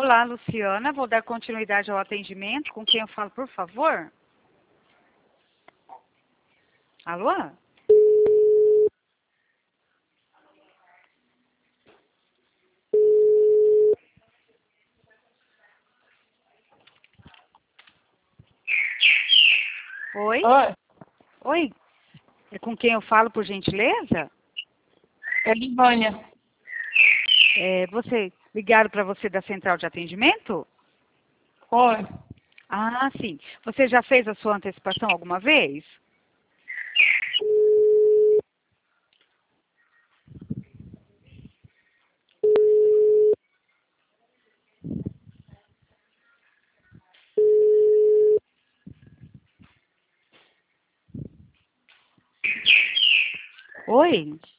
Olá, Luciana. Vou dar continuidade ao atendimento. Com quem eu falo, por favor? Alô? Oi? Oi, Oi? É com quem eu falo, por gentileza? é Livânia. Você ligaram para você da central de atendimento? Oi. Ah, sim. Você já fez a sua antecipação alguma vez? Oi?